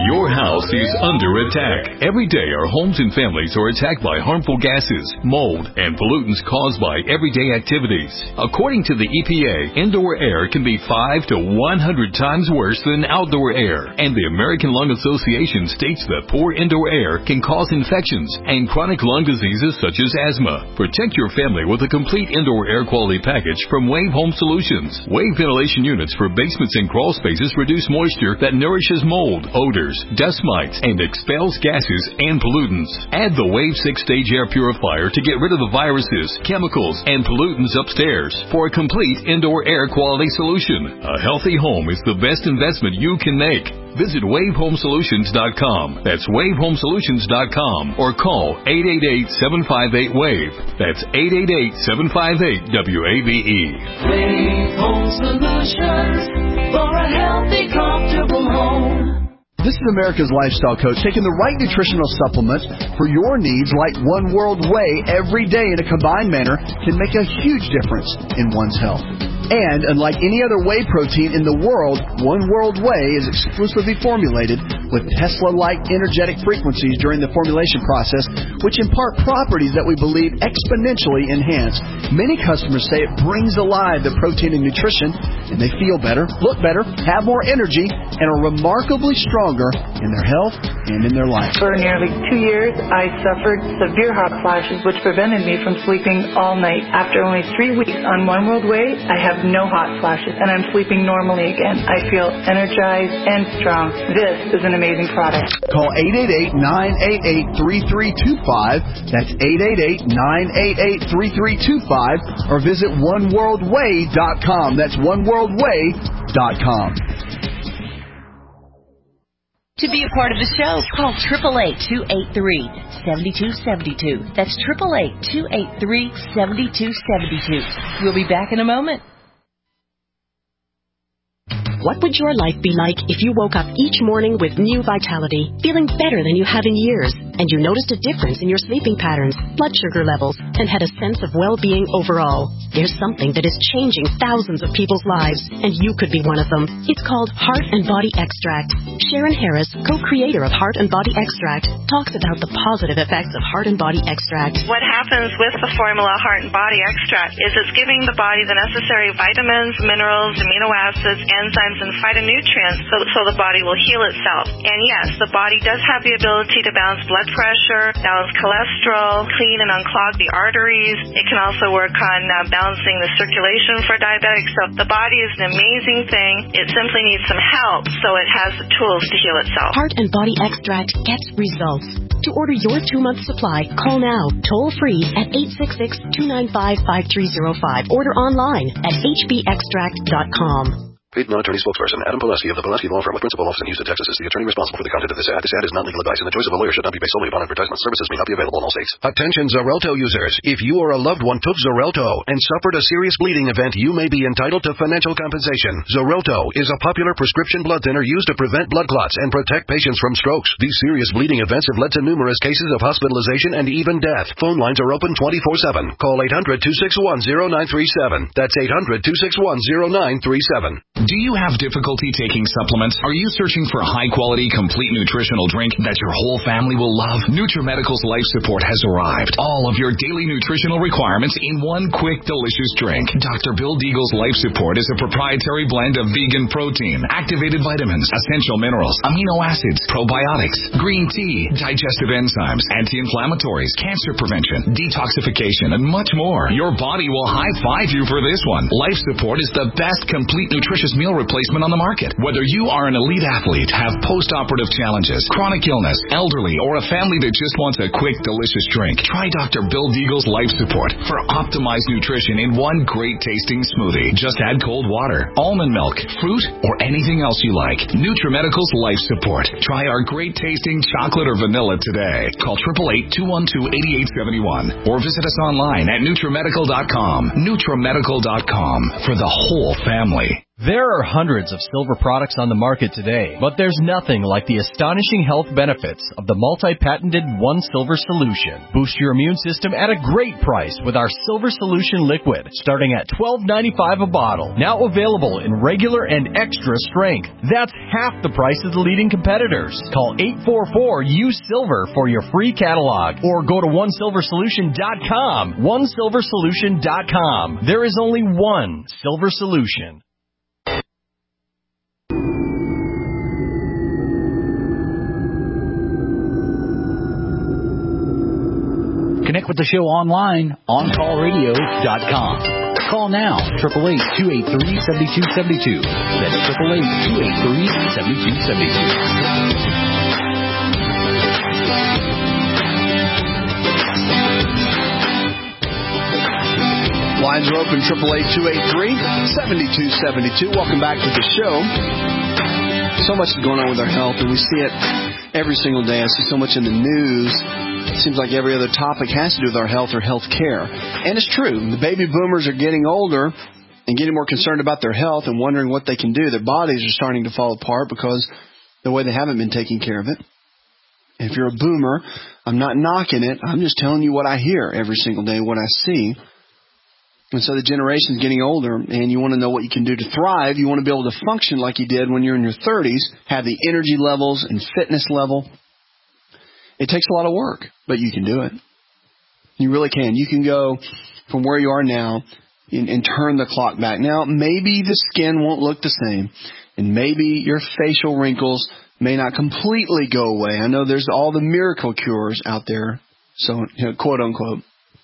Speaker 1: house is under attack. Every day our homes and families are attacked by harmful gases, mold, and pollutants caused by everyday activities. According to the E P A, indoor air can be five to one hundred times worse than outdoor air. And the American Lung Association states that poor indoor air can cause infections and chronic lung diseases such as asthma. Protect your family with a complete indoor air quality package from Wave Home Solutions. Wave ventilation units for basements and crawl spaces reduce moisture that nourishes mold, odors, dust mites, and expels gases and pollutants. Add the Wave six-stage air purifier to get rid of the viruses, chemicals, and pollutants upstairs for a complete indoor air quality solution. A healthy home is the best investment you can make. Visit wave home solutions dot com. That's wave home solutions dot com or call eight eight eight, seven five eight, WAVE. That's eight eight eight, seven five eight, W A V E.
Speaker 22: Wave Home Solutions for a healthy, comfortable home.
Speaker 2: This is America's Lifestyle Coach, taking the right nutritional supplements for your needs like One World Whey every day in a combined manner can make a huge difference in one's health. And unlike any other whey protein in the world, One World Whey is exclusively formulated with Tesla-like energetic frequencies during the formulation process, which impart properties that we believe exponentially enhance. Many customers say it brings alive the protein and nutrition, and they feel better, look better, have more energy, and are remarkably stronger in their health and in their life.
Speaker 23: For nearly two years, I suffered severe hot flashes, which prevented me from sleeping all night. After only three weeks on One World Whey, I have no hot flashes, and I'm sleeping normally again. I feel energized and strong. This is an amazing product.
Speaker 2: Call eight eight eight, nine eight eight, three three two five. That's eight eight eight, nine eight eight, three three two five. Or visit one world whey dot com. That's one world whey dot com.
Speaker 14: To be a part of the show, call eight eight eight, two eight three, seven two seven two. That's eight eight eight, two eight three, seven two seven two. We'll be back in a moment.
Speaker 24: What would your life be like if you woke up each morning with new vitality, feeling better than you have in years, and you noticed a difference in your sleeping patterns, blood sugar levels, and had a sense of well-being overall? There's something that is changing thousands of people's lives, and you could be one of them. It's called Heart and Body Extract. Sharon Harris, co-creator of Heart and Body Extract, talks about the positive effects of Heart and Body Extract.
Speaker 25: What happens with the formula Heart and Body Extract is it's giving the body the necessary vitamins, minerals, amino acids, enzymes, and phytonutrients so, so the body will heal itself. And yes, the body does have the ability to balance blood pressure, balance cholesterol, clean and unclog the arteries. It can also work on uh, balancing the circulation for diabetics. So the body is an amazing thing. It simply needs some help so it has the tools to heal itself.
Speaker 24: Heart and Body Extract gets results. To order your two-month supply, call now, toll-free at eight six six, two nine five, five three zero five. Order online at h b extract dot com.
Speaker 26: Paid non-attorney spokesperson Adam Pulaski of the Pulaski Law Firm with principal office in Houston, Texas is the attorney responsible for the content of this ad. This ad is not legal advice, and the choice of a lawyer should not be based solely upon advertisement. Services may not be available in all states.
Speaker 27: Attention Xarelto users. If you or a loved one took Xarelto and suffered a serious bleeding event, you may be entitled to financial compensation. Xarelto is a popular prescription blood thinner used to prevent blood clots and protect patients from strokes. These serious bleeding events have led to numerous cases of hospitalization and even death. Phone lines are open twenty-four seven. Call eight hundred, two six one, zero nine three seven. That's eight hundred, two six one, zero nine three seven.
Speaker 15: Do you have difficulty taking supplements? Are you searching for a high-quality, complete nutritional drink that your whole family will love? NutriMedical's Life Support has arrived. All of your daily nutritional requirements in one quick, delicious drink. Doctor Bill Deagle's Life Support is a proprietary blend of vegan protein, activated vitamins, essential minerals, amino acids, probiotics, green tea, digestive enzymes, anti-inflammatories, cancer prevention, detoxification, and much more. Your body will high-five you for this one. Life Support is the best complete nutritious meal replacement on the market. Whether you are an elite athlete, have post-operative challenges, chronic illness, elderly, or a family that just wants a quick, delicious drink, try Doctor Bill Deagle's Life Support for optimized nutrition in one great-tasting smoothie. Just add cold water, almond milk, fruit, or anything else you like. NutriMedical's Life Support. Try our great-tasting chocolate or vanilla today. Call eight eight eight, two one two, eight eight seven one or visit us online at NutriMedical dot com. NutriMedical dot com for the whole family.
Speaker 3: There are hundreds of silver products on the market today, but there's nothing like the astonishing health benefits of the multi-patented One Silver Solution. Boost your immune system at a great price with our Silver Solution Liquid, starting at twelve ninety-five a bottle. Now available in regular and extra strength. That's half the price of the leading competitors. Call eight four four U Silver for your free catalog, or go to one silver solution dot com. one silver solution dot com. There is only one Silver Solution.
Speaker 7: Connect with the show online, on call radio dot com. Call now, eight eight eight, two eight three, seven two seven two. That's eight eight eight, two eight three, seven two seven two.
Speaker 2: Lines are open, eight eight eight, two eight three, seven two seven two. Welcome back to the show. So much is going on with our health, and we see it every single day. I see so much in the news. It seems like every other topic has to do with our health or health care. And it's true. The baby boomers are getting older and getting more concerned about their health and wondering what they can do. Their bodies are starting to fall apart because the way they haven't been taking care of it. If you're a boomer, I'm not knocking it. I'm just telling you what I hear every single day, what I see. And so the generation's getting older, and you want to know what you can do to thrive. You want to be able to function like you did when you're in your thirties, have the energy levels and fitness level. It takes a lot of work, but you can do it. You really can. You can go from where you are now and, and turn the clock back. Now, maybe the skin won't look the same, and maybe your facial wrinkles may not completely go away. I know there's all the miracle cures out there, so you know, quote unquote.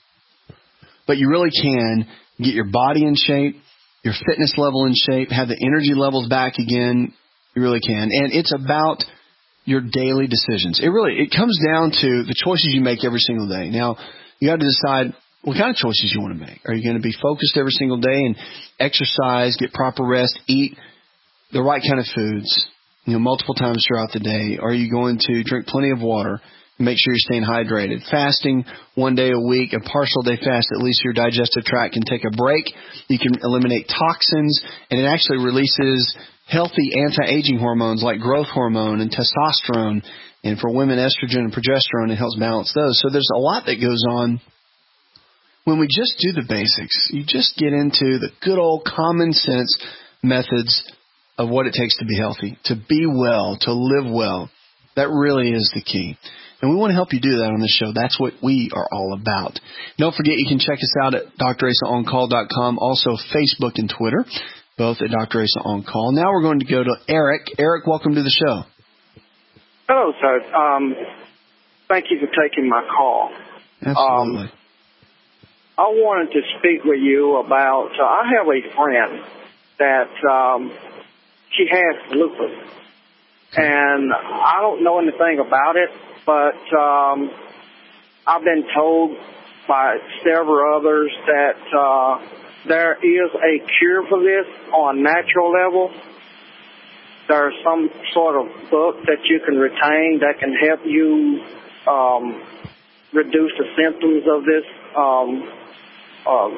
Speaker 2: But you really can get your body in shape, your fitness level in shape, have the energy levels back again. You really can. And it's about your daily decisions. It really, it comes down to the choices you make every single day. Now, you got to decide what kind of choices you want to make. Are you going to be focused every single day and exercise, get proper rest, eat the right kind of foods, you know, multiple times throughout the day? Are you going to drink plenty of water? Make sure you're staying hydrated. Fasting one day a week, a partial day fast, at least your digestive tract can take a break. You can eliminate toxins, and it actually releases healthy anti-aging hormones like growth hormone and testosterone. And for women, estrogen and progesterone, it helps balance those. So there's a lot that goes on when we just do the basics. You just get into the good old common sense methods of what it takes to be healthy, to be well, to live well. That really is the key. And we want to help you do that on the show. That's what we are all about. Don't forget, you can check us out at D R Asa On Call dot com, also Facebook and Twitter, both at Doctor Asa On Call. Now we're going to go to Eric. Eric, welcome to the show.
Speaker 6: Hello, sir. Um, thank you for taking my call.
Speaker 2: Absolutely.
Speaker 6: Um, I wanted to speak with you about, uh, I have a friend that um, she has lupus. And I don't know anything about it, but um, I've been told by several others that uh, there is a cure for this on a natural level. There's some sort of book that you can retain that can help you um, reduce the symptoms of this um, um,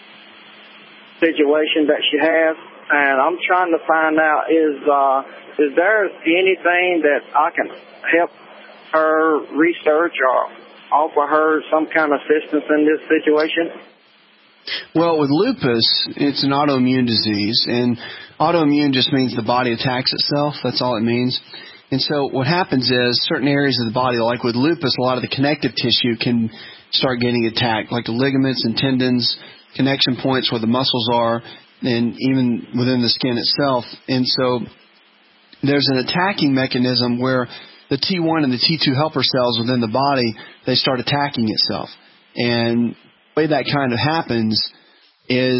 Speaker 6: situation that she has. And I'm trying to find out, is uh, is there anything that I can help her research or offer her some kind of assistance in this situation?
Speaker 2: Well, with lupus, it's an autoimmune disease, and autoimmune just means the body attacks itself. That's all it means. And so what happens is certain areas of the body, like with lupus, a lot of the connective tissue can start getting attacked, like the ligaments and tendons, connection points where the muscles are, and even within the skin itself. And so there's an attacking mechanism where the T one and the T two helper cells within the body, they start attacking itself. And the way that kind of happens is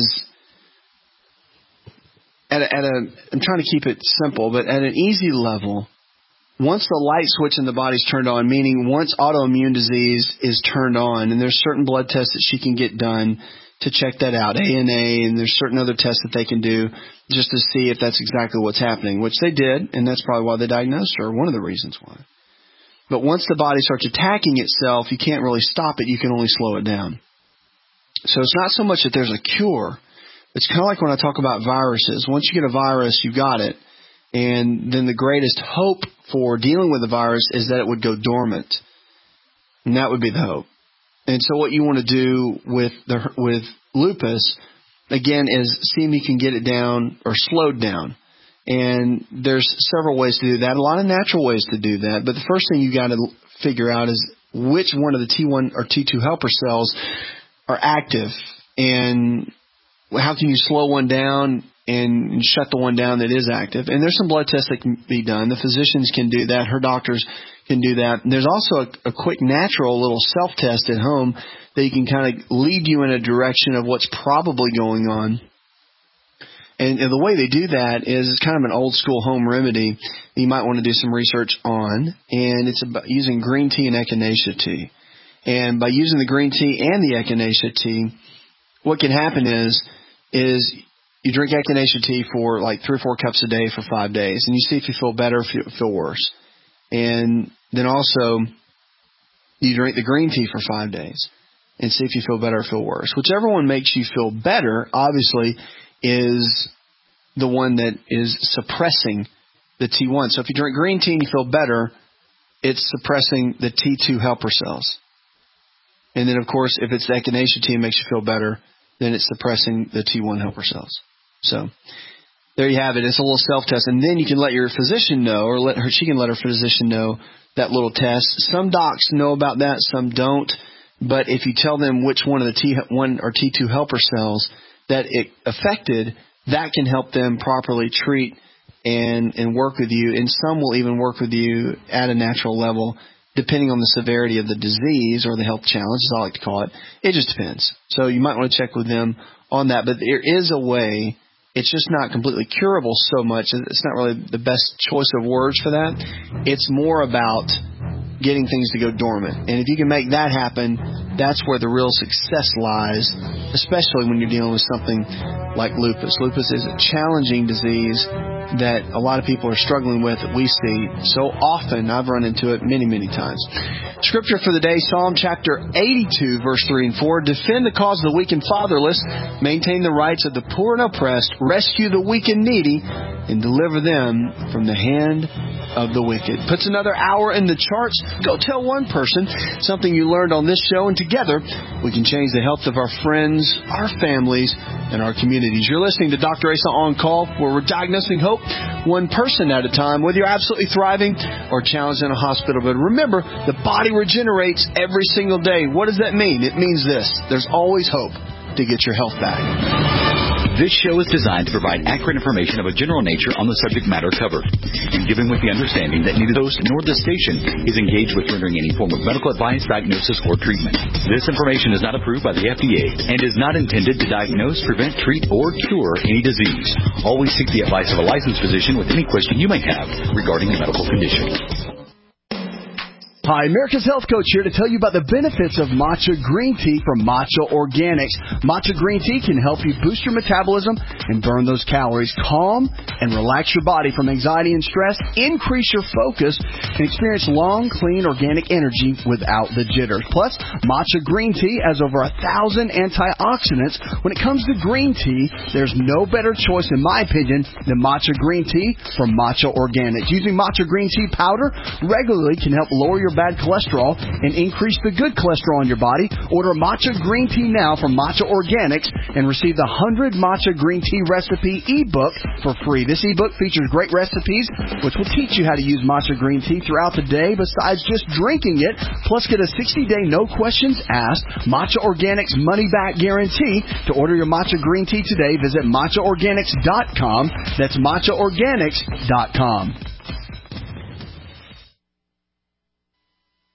Speaker 2: at a, at a, I'm trying to keep it simple, but at an easy level, once the light switch in the body's turned on, meaning once autoimmune disease is turned on, and there's certain blood tests that she can get done to check that out, A N A, and there's certain other tests that they can do just to see if that's exactly what's happening, which they did, and that's probably why they diagnosed her, one of the reasons why. But once the body starts attacking itself, you can't really stop it, you can only slow it down. So it's not so much that there's a cure, It's kind of like when I talk about viruses. Once you get a virus, you've got it. And then the greatest hope for dealing with the virus is that it would go dormant. And that would be the hope. And so what you want to do with the with lupus, again, is see if you can get it down or slowed down. And there's several ways to do that, a lot of natural ways to do that. But the first thing you got to figure out is which one of the T one or T two helper cells are active, and how can you slow one down and shut the one down that is active. And there's some blood tests that can be done. The physicians can do that. Her doctors can do that. And there's also a, a quick natural little self-test at home that you can kind of lead you in a direction of what's probably going on. And, and the way they do that is it's kind of an old-school home remedy that you might want to do some research on. And it's about using green tea and echinacea tea. And by using the green tea and the echinacea tea, what can happen is is you drink echinacea tea for like three or four cups a day for five days, and you see if you feel better or if you feel worse. And then also you drink the green tea for five days and see if you feel better or feel worse. Whichever one makes you feel better, obviously, is the one that is suppressing the T one. So if you drink green tea and you feel better, it's suppressing the T two helper cells. And then, of course, if it's the echinacea tea and makes you feel better, then it's suppressing the T one helper cells. So there you have it. It's a little self-test. And then you can let your physician know, or let her, she can let her physician know that little test. Some docs know about that, some don't. But if you tell them which one of the T one or T two helper cells that it affected, that can help them properly treat and, and work with you. And some will even work with you at a natural level, depending on the severity of the disease or the health challenge, as I like to call it. It just depends. So you might want to check with them on that. But there is a way. It's just not completely curable so much. It's not really the best choice of words for that. It's more about getting things to go dormant. And if you can make that happen, that's where the real success lies, especially when you're dealing with something like lupus. Lupus is a challenging disease that a lot of people are struggling with that we see so often. I've run into it many, many times. Scripture for the day, Psalm chapter eighty-two, verse three and four. Defend the cause of the weak and fatherless. Maintain the rights of the poor and oppressed. Rescue the weak and needy. And deliver them from the hand of the wicked. Puts another hour in the charts. Go tell one person something you learned on this show, and together we can change the health of our friends, our families, and our communities. You're listening to Doctor Asa On Call, where we're diagnosing hope one person at a time, whether you're absolutely thriving or challenged in a hospital. But remember, the body regenerates every single day. What does that mean? It means this: there's always hope to get your health back.
Speaker 7: This show is designed to provide accurate information of a general nature on the subject matter covered, and given with the understanding that neither the host nor the station is engaged with rendering any form of medical advice, diagnosis, or treatment. This information is not approved by the F D A and is not intended to diagnose, prevent, treat, or cure any disease. Always seek the advice of a licensed physician with any question you may have regarding a medical condition.
Speaker 2: Hi, America's Health Coach here to tell you about the benefits of matcha green tea from Matcha Organics. Matcha green tea can help you boost your metabolism and burn those calories, calm and relax your body from anxiety and stress, increase your focus, and experience long, clean, organic energy without the jitters. Plus, matcha green tea has over a thousand antioxidants. When it comes to green tea, there's no better choice, in my opinion, than matcha green tea from Matcha Organics. Using matcha green tea powder regularly can help lower your bad cholesterol and increase the good cholesterol in your body. Order matcha green tea now from Matcha Organics and receive the one hundred Matcha Green Tea Recipe ebook for free. This ebook features great recipes which will teach you how to use matcha green tea throughout the day besides just drinking it. Plus, get a sixty day no questions asked Matcha Organics money back guarantee. To order your matcha green tea today, visit matcha organics dot com. That's matcha organics dot com.